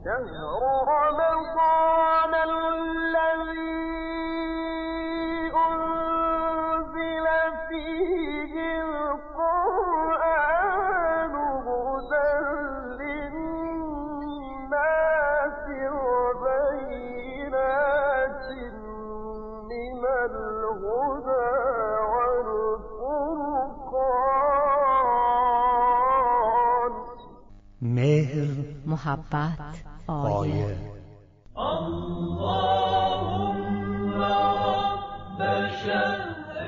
مهر، محبت، آیه. اللهم رب شهر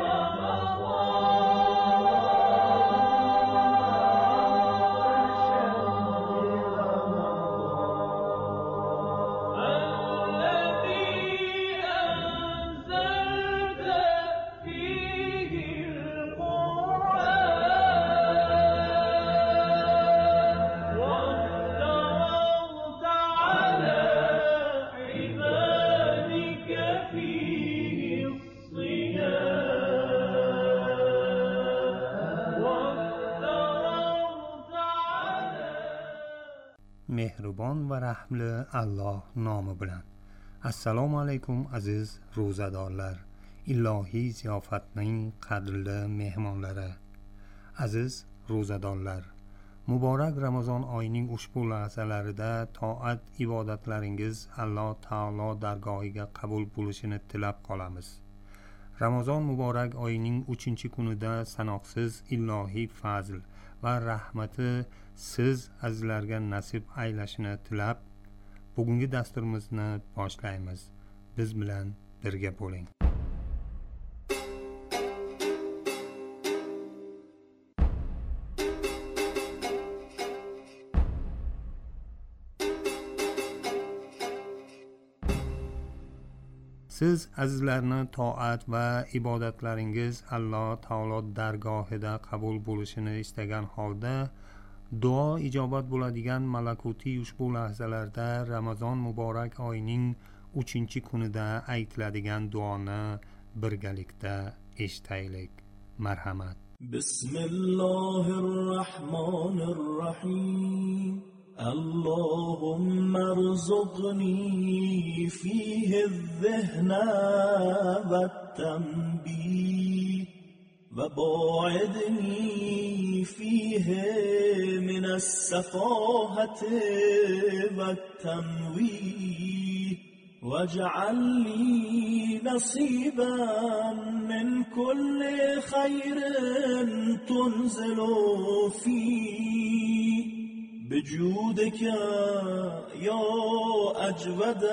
mehribon va rahmli Alloh nomi bilan. Assalomu alaykum aziz ro'zadorlar, ilohiy ziyofatning qadrli mehmonlari. Aziz ro'zadorlar, muborak Ramazon oyining ushbu lahzalarida toat ibodatlaringiz Alloh taolo dargohiga qabul bo'lishini tilab qolamiz. Ramazon muborak oyining 3-kunida sanoqsiz ilohiy fazl va rahmati siz azizlarga nasib aylashini tilab, bugungi dasturimizni boshlaymiz. Biz bilan birga bo'ling. Siz azizlarni toat va ibodatlaringiz Alloh taolo dargohida qabul bo'lishini istagan holda duo ijobat bo'ladigan malakutiy ushbu lahzalarda Ramazon muborak oyining 3-kunida aytiladigan duoni birgalikda eshitaylik. Marhamat. Bismillahirrahmanirrahim. اللهم ارزقني فيه الذهن والتنبيه وباعدني فيه من السفاهة والتمويه واجعل لي نصيبا من كل خير تنزل فيه بجودك يا أجود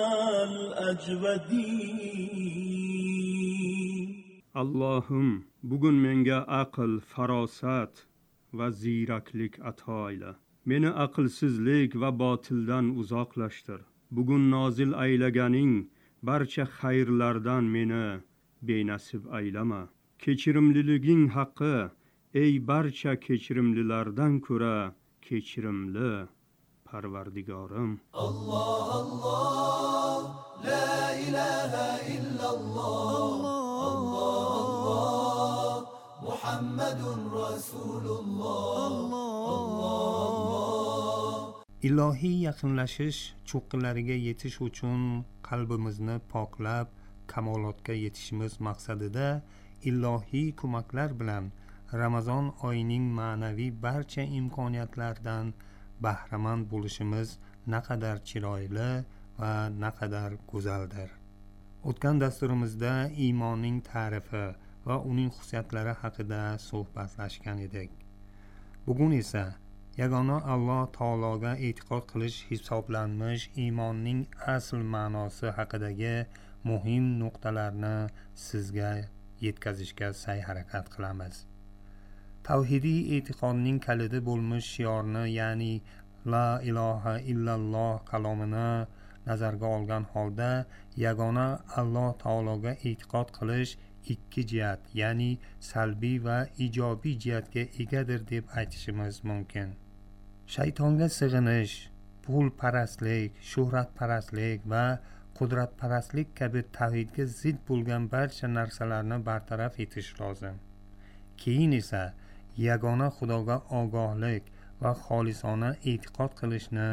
الأجودين. Allohim, bugun menga aql, farosat va ziyraklik ato ayla. Meni aqlsizlik va botildan uzoqlashtir. Bugun nozil aylaganing barcha xayrlardan meni benasib aylama. Kechirimliliging haqqi, ey barcha kechirimlilardan ko'ra kechirimli Parvardigorim. Allah Allah, la ilaha illallah, Allah Allah, Muhammadun Rasulullah, Allah Allah. Ilohiy yaqinlashish cho'qqilariga yetish uchun qalbimizni poklab kamolotga yetishimiz maqsadida ilohiy ko'maklar bilan Ramazon oyining ma'naviy barcha imkoniyatlaridan bahramand bo'lishimiz naqadar chiroyli va naqadar go'zaldir. O'tgan dasturimizda iymonning ta'rifi va uning xususiyatlari haqida suhbatlashgan edik. Bugun esa yagona Alloh taologa e'tiqod qilish hisoblanmish iymonning asl ma'nosi haqidagi muhim nuqtalarni sizga yetkazishga sa'y-harakat qilamiz. Tavhidiy e'tiqodning kaliti bo'lmish shiorni, ya'ni la ilaha illalloh kalomini nazarga olgan holda yagona Alloh taologa e'tiqod qilish ikki jihat, ya'ni salbiy va ijobiy jihatga egadir deb aytishimiz mumkin. Shaytonga sig'inish, pulparastlik, shuhratparastlik va qudratparastlik kabi tavhidga zid bo'lgan barcha narsalarni bartaraf etish lozim. Keyin esa yagona Xudoga ogohlik va xolisona e'tiqod qilishni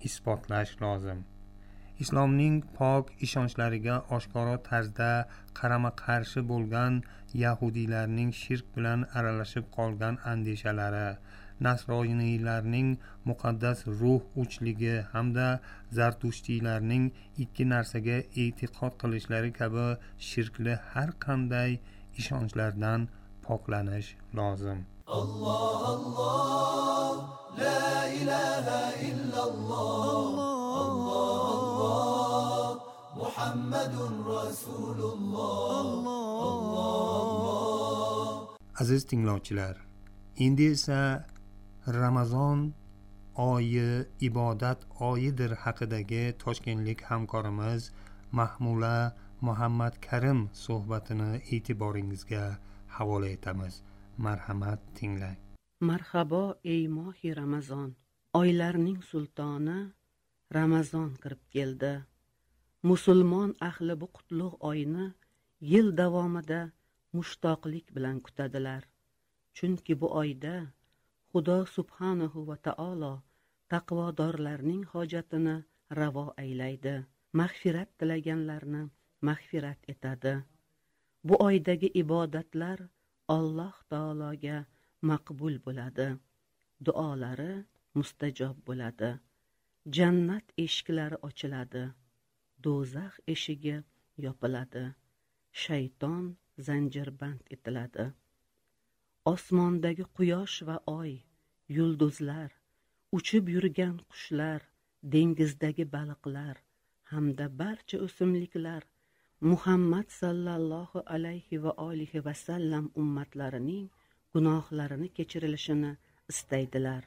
isbotlash lozim. Islomning pok ishonchlariga oshkora tarzda qarama qarshi bo'lgan yahudiylarning shirk bilan aralashib qolgan andeshalari, nasroniylarning muqaddas ruh uchligi hamda zartushtiylarning ikki narsaga e'tiqod qilishlari kabi shirkli har qanday ishonchlardan poklanish lozim. Allah Allah, la ilaha illallah, Allah Allah, Muhammadun Rasulullah, Allah. Aziz tinglovchilar, endi esa Ramazon oyi ibodat oyidir haqidagi toshkentlik hamkorimiz Mahmula Muhammad Karim suhbatini e'tiboringizga havola etamiz. Marhamat tinglang. Marhabo ey mohi Ramazon, oylarning sultoni Ramazon kirib keldi. Musulmon ahli bu qutlug' oyni yil davomida mushtoqlik bilan kutadilar. Chunki bu oyda Xudo subhanahu va taolo taqvodorlarning hojatini ravo aylaydi. Mag'firat tilaganlarni mag'firat etadi. Bu oydagi ibodatlar Alloh taologa maqbul bo'ladi. Duolari mustajob bo'ladi. Jannat eshiklari ochiladi. Do'zax eshigi yopiladi. Shayton zanjirband etiladi. Osmondagi quyosh va oy, yulduzlar, uchib yurgan qushlar, dengizdagi baliqlar hamda barcha o'simliklar Muhammad sallallohu alayhi va olihi va sallam ummatlarining gunohlarini kechirilishini istaydilar.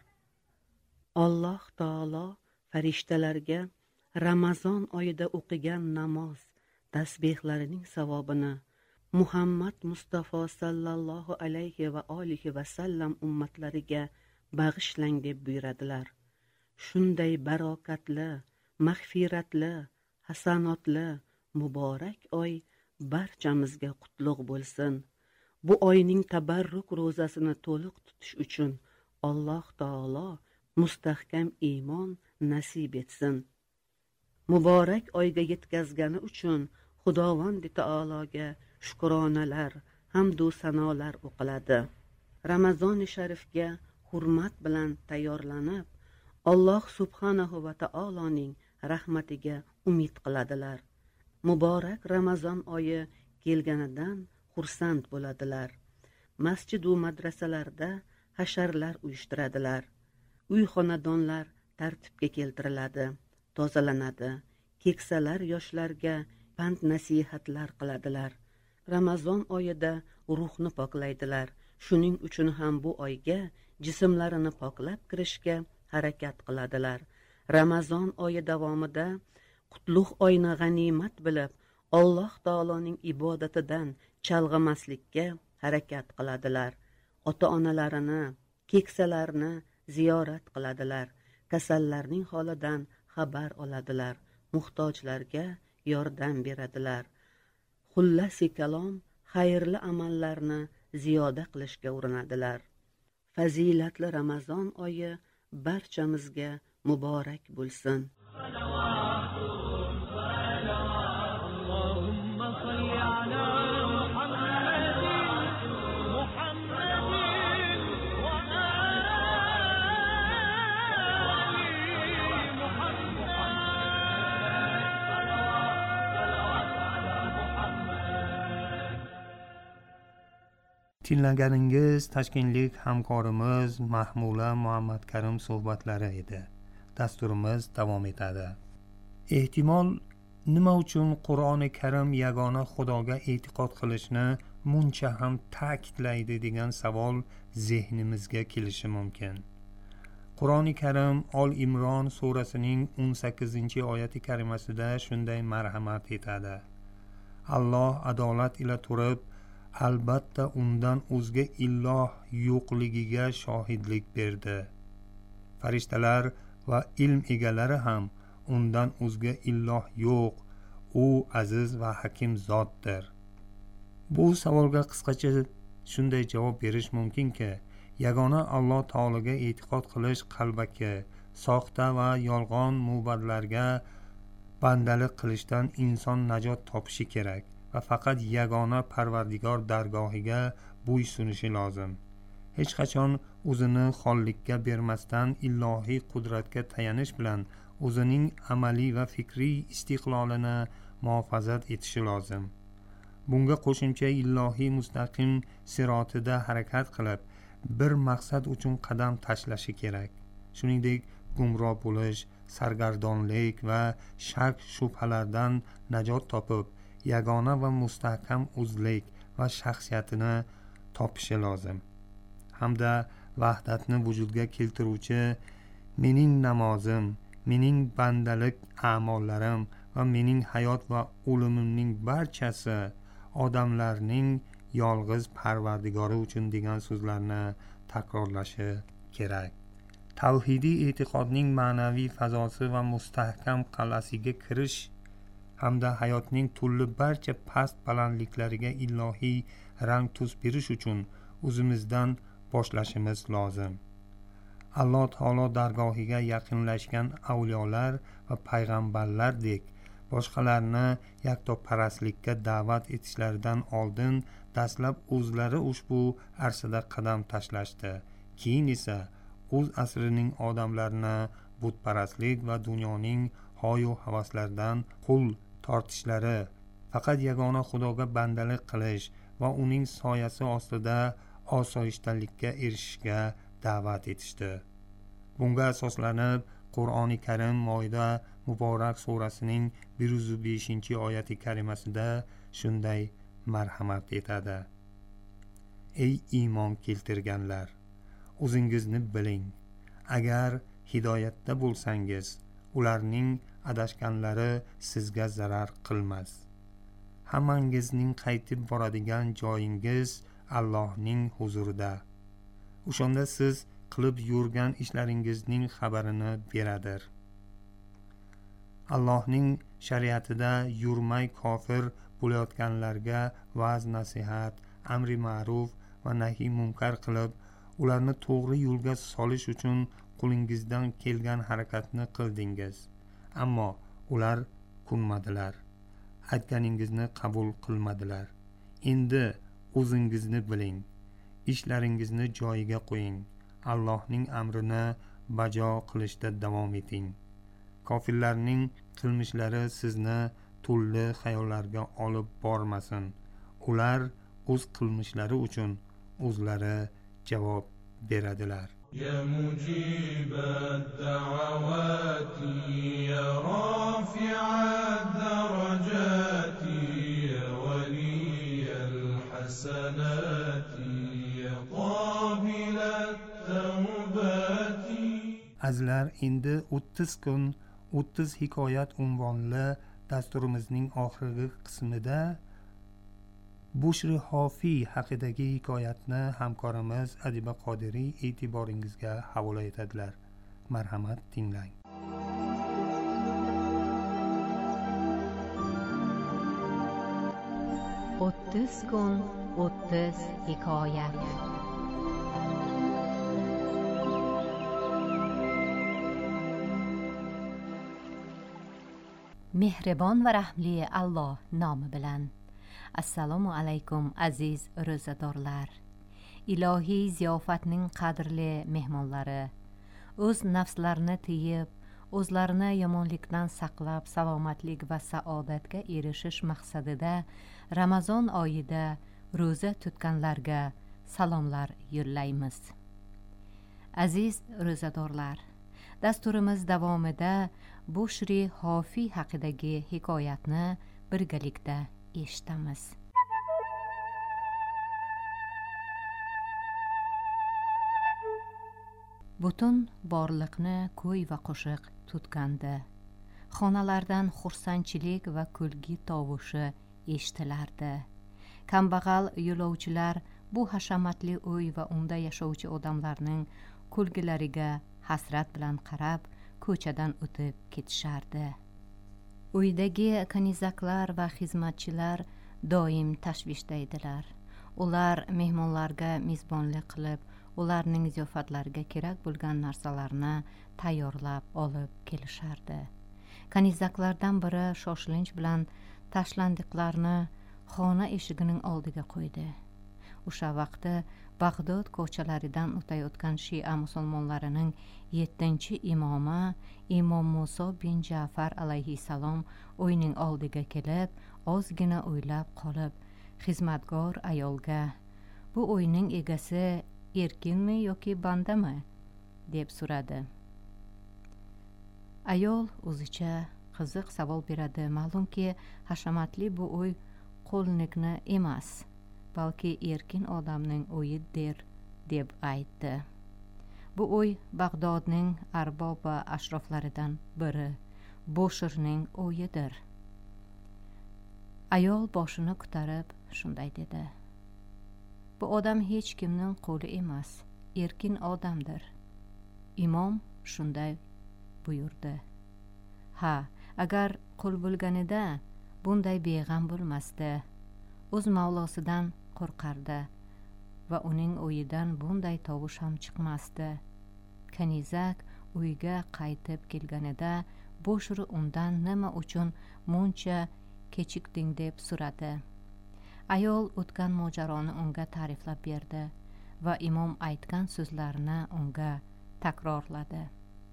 Alloh taolo farishtalarga Ramazon oyida o'qigan namoz, tasbihlarining savobini Muhammad Mustafa sallallohu alayhi va olihi va sallam ummatlariga bag'ishlang deb buyuradilar. Shunday barokatli, mag'firatli, hasanotli, muborak oy barchamizga qutlug' bo'lsin. Bu oyning tabarruk ro'zasini to'liq tutish uchun Alloh taolo mustahkam iymon nasib etsin. Muborak oyga yetkazgani uchun Xudovand taologa shukronalar, hamd va sanolar o'qiladi. Ramazon sharifga hurmat bilan tayyorlanib, Alloh subhanahu va taoloning rahmatiga umid qiladilar. Muborak Ramazon oyi kelganidan xursand bo'ladilar. Masjid va madrasalarda hasharlar uyushtiradilar. Uy xonadonlar tartibga keltiriladi, tozalanadi. Keksalar yoshlarga pand nasihatlar qiladilar. Ramazon oyida ruhni poklaydilar. Shuning uchun ham bu oyga jismlarini poklab kirishga harakat qiladilar. Ramazon oyi davomida qutlug' oyni g'animat bilib, Alloh taoloning ibodatidan chalg'imaslikka harakat qiladilar. Ota-onalarini, keksalarni ziyorat qiladilar. Kasallarning holidan xabar oladilar. Muhtojlarga yordam beradilar. Xullasi kalom, xayrli amallarni ziyoda qilishga urinadilar. Fazilatli Ramazon oyi barchamizga muborak bo'lsin. Tinglaganingiz toshkentlik hamkorimiz Mahmula Muhammad Karim suhbatlari edi. Dasturimiz davom etadi. Ehtimol nima uchun Qur'oni Karim yagona Xudoga e'tiqod qilishni muncha ham ta'kidlaydi degan savol zehnimizga kelishi mumkin. Qur'oni Karim Ol Imron surasining 18-oyati karimasida shunday marhamat etadi. Alloh adolat ila turib, albatta undan o'zga iloh yo'qligiga shohidlik berdi. Farishtalar va ilm egalari ham undan o'zga iloh yo'q, u aziz va hakim zotdir. Bu savolga qisqacha shunday javob berish mumkinki, yagona Alloh taologa e'tiqod qilish qalbaki soxta va yolg'on mo'badlarga bandalik qilishdan inson najot topishi kerak va faqat yagona Parvardigor dargohiga bo'ysunishi lozim. Hech qachon o'zini xollikka bermasdan ilohiy qudratga tayanish bilan o'zining amaliy va fikriy istiqlolini muhofazat etishi lozim. Bunga qo'shimcha ilohiy mustaqim sirotida harakat qilib, bir maqsad uchun qadam tashlashi kerak. Shuningdek, gumroh bo'lish, sargardonlik va shak shubhalardan najot topib, yagona va mustahkam o'zlik va shaxsiyatini topishi lozim. Hamda vahdatni vujudga keltiruvchi mening namozim, mening bandalik a'mollarim va mening hayot va o'limimning barchasi odamlarning yolg'iz Parvardigori uchun degan so'zlarni takrorlashi kerak. Tavhidiy e'tiqodning ma'naviy fazosi va mustahkam qal'asiga kirish hamda hayotning turli barcha past balandliklariga ilohiy rang tus berish uchun o'zimizdan boshlashimiz lozim. Alloh taolo dargohiga yaqinlashgan avliyolar va payg'ambarlardek boshqalarni yaktoparastlikka da'vat etishlaridan oldin dastlab o'zlari ushbu arsada qadam tashlashdi. Keyin esa o'z asrining odamlarini butparastlik va dunyoning hoyu havaslaridan qul tortishlari, faqat yagona Xudoga bandalik qilish va uning soyasi ostida osoyishtalikka erishishga da'vat etishdi. Bunga asoslanib Qur'oni Karim Moida Muborak surasining 105-oyati karimasida shunday marhamat etadi. Ey iymon keltirganlar, o'zingizni biling. Agar hidoyatda bo'lsangiz, ularning adashganlari sizga zarar qilmas. Hammangizning qaytib boradigan joyingiz Allohning huzurida. O'shanda siz qilib yurgan ishlaringizning xabarini beradir. Allohning shariatida yurmay kofir bo'layotganlarga va'z nasihat, amri ma'ruf va nahi munkar qilib, ularni to'g'ri yo'lga solish uchun qo'lingizdan kelgan harakatni qildingiz. Ammo ular ko'nmadilar. Aytganingizni qabul qilmadilar. Endi o'zingizni biling. Ishlaringizni joyiga qo'ying. Allohning amrini bajo qilishda davom eting. Kofirlarning qilmishlari sizni turli xayollarga olib bormasin. Ular o'z qilmishlari uchun o'zlari javob beradilar. Ya mujibat da'awati, ya rafi'at darajati, ya waliyal hasanati, ya qabilat tawbati. Azlar endi 30 kun 30 hikoyat unvonli dasturimizning oxirgi qismida Bushri Hofiy haqidagi hikoyatni hamkorimiz Adiba Qodiriy e'tiboringizga havola etadilar. Marhamat, tinglang. o'ttiz kun 30 hikoyat. Mehribon va rahmli Alloh nomi bilan. Assalomu alaykum aziz ro'zadorlar. Ilohiy ziyofatning qadrli mehmonlari, o'z nafslarini tiyib, o'zlarini yomonlikdan saqlab salomatlik va saodatga erishish maqsadida Ramazon oyida ro'za tutganlarga salomlar yo'llaymiz. Aziz ro'zadorlar, dasturimiz davomida Bushri Hofiy haqidagi hikoyatni birgalikda eshitamiz. Butun borliqni kuy va qo'shiq tutgandi. Xonalardan xursandchilik va kulgi tovushi eshitilardi. Kambag'al yo'lovchilar bu hashamatli uy va unda yashovchi odamlarning kulgilariga hasrat bilan qarab, ko'chadan o'tib ketishardi. Uydagi kanizaklar va xizmatchilar doim tashvishda edilar. Ular mehmonlarga mezbonlik qilib, ularning ziyofatlariga kerak bo'lgan narsalarni tayyorlab olib kelishardi. Kanizaklardan biri shoshilinch bilan tashlandiqlarni xona eshigining oldiga qo'ydi. O'sha vaqtda Bag'dod ko'chalaridan o'tayotgan Shia musulmonlarining 7-imomi Imom Muso bin Ja'far alayhissalom uyning oldiga kelib, ozgina o'ylab qolib, xizmatgor ayolga: "Bu uyning egasi erkinmi yoki bandami?" deb so'radi. Ayol o'zicha qiziq savol beradi. Ma'lumki, hashamatli bu uy qo'lnikni emas, balki erkin odamning uyidir deb aytdi. Bu uy Bag'dodning arbob va ashroflaridan biri, Boshirning uyidir. Ayol boshini ko'tarib shunday dedi: "Bu odam hech kimning qo'li emas, erkin odamdir." Imom shunday buyurdi: "Ha, agar qul bo'lganida bunday beg'am bo'lmasdi, o'z Mavlosidan qo'rqardi va uning uyidan bunday tovush ham chiqmasdi." Kanizak uyga qaytib kelganida Boshir undan nima uchun muncha kechikding deb so'radi. Ayol o'tgan mojaroni unga ta'riflab berdi va imom aytgan so'zlarni unga takrorladi.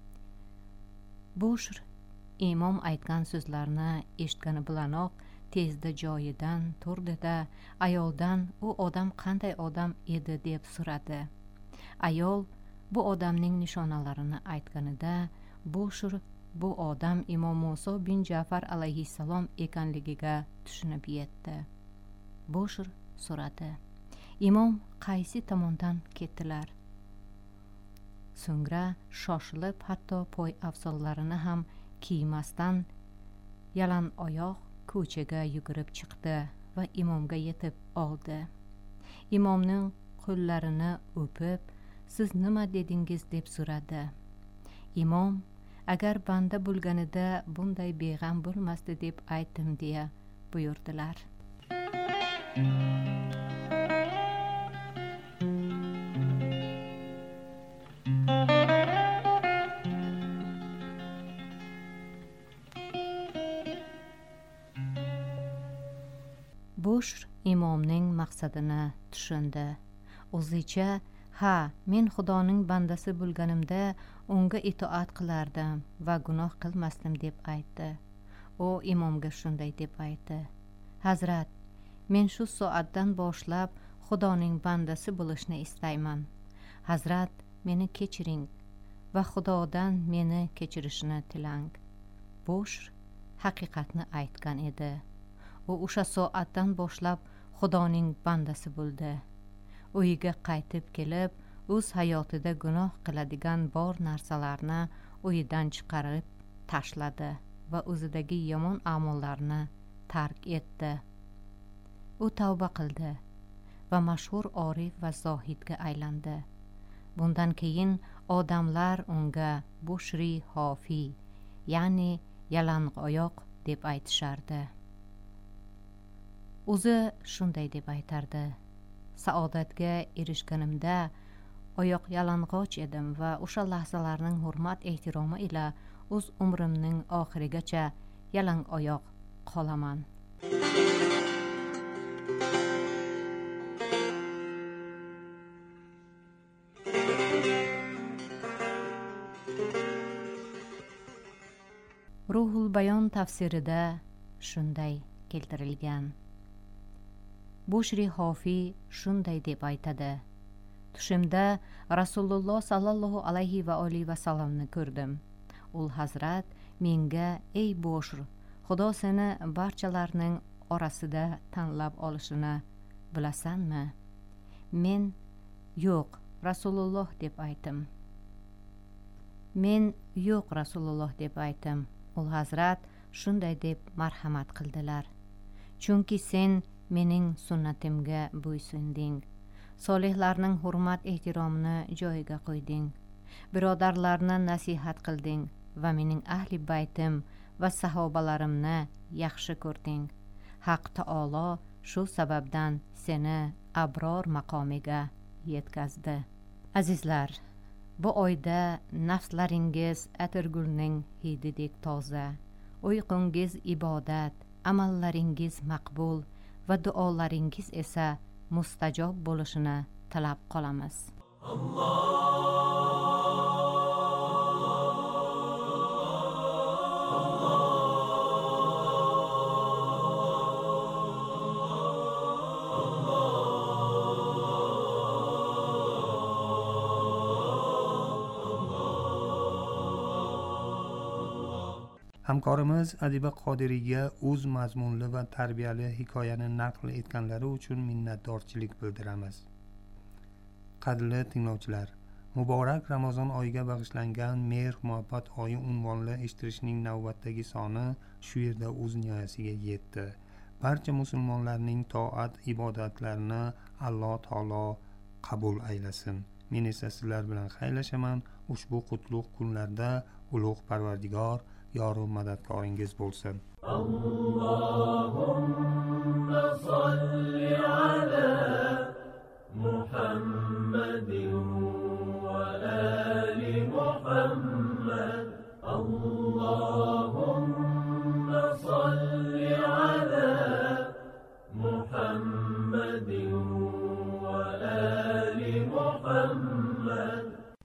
Boshir imom aytgan so'zlarni eshitgani bilanoq tezda joyidan turdi-da, ayoldan u odam qanday odam edi deb so'radi. Ayol bu odamning nishonalarini aytganida Boshir bu odam Imom Muso bin Ja'far alayhissalom ekanligiga tushunib yetdi. Boshir so'radi: "Imom qaysi tomondan ketdilar?" So'ngra shoshilib hatto poy afzollarini ham kiymasdan yalang oyoq ko'chaga yugurib chiqdi va imomga yetib oldi. Imomning qo'llarini o'pib, "Siz nima dedingiz?" deb so'radi. Imom: "Agar banda bo'lganida bunday beg'am bo'lmasdi deb aytdim" deya buyurdilar. Boshir imomning maqsadini tushundi. O'zicha: "Ha, men Xudoning bandasi bo'lganimda unga itoat qilardim va gunoh qilmasdim" deb aytdi. U imomga shunday deb aytdi: "Hazrat, men shu soatdan boshlab Xudoning bandasi bo'lishni istayman. Hazrat, meni kechiring va Xudodan meni kechirishini tilang." Boshir haqiqatni aytgan edi. U o'sha soatdan boshlab Xudoning bandasi bo'ldi. Uyiga qaytib kelib, o'z hayotida gunoh qiladigan bor narsalarni uyidan chiqarib tashladi va o'zidagi yomon amallarni tark etdi. U tavba qildi va mashhur orif va zohidga aylandi. Bundan keyin odamlar unga Bushri Hofi, ya'ni yalang oyoq deb aytishardi. O'zi shunday deb aytardi: "Saodatga erishganimda oyoq yalang'och edim va o'sha lahzalarning hurmat ehtiromi ila o'z umrimning oxirigacha yalang oyoq qolaman." Ruhul Bayon tafsirida shunday keltirilgan. Bushri Hofi shunday deb aytadi: "Tushimda Rasululloh sallallohu alayhi va olihi vasallamni ko'rdim. U Hazrat menga: 'Ey Bushr, Xudo seni barchalarning orasida tanlab olishini bilasanmi?' Men 'Yo'q, Rasululloh' deb aytdim. U Hazrat shunday deb marhamat qildilar: 'Chunki sen mening sunnatimga bo'ysunding, solihlarning hurmat ehtiromini joyiga qo'yding, birodarlarni nasihat qilding va mening ahli baytim va sahobalarimni yaxshi ko'rding. Haq taolo shu sababdan seni abror maqomiga yetkazdi." Azizlar, bu oyda nafslaringiz atirgulning hididek toza, uyqungiz ibodat, amallaringiz maqbul va duolaringiz esa mustajob bo'lishini tilab qolamiz. Hamkorimiz Adiba Qodiriyga o'z mazmunli va tarbiyali hikoyani naql etganlari uchun minnatdorchilik bildiramiz. Qadrli tinglovchilar, muborak Ramazon oyiga bag'ishlangan Mehr muhabbat oyi unvonli eshittirishning navbatdagi soni shu yerda o'z nihoyasiga yetdi. Barcha musulmonlarning toat ibodatlarini Alloh taolo qabul aylasin. Men esa sizlar bilan xayrlashaman. Ushbu qutlug' kunlarda ulug' Parvardigor yoru madadkoringiz bo'lsin. Allohumma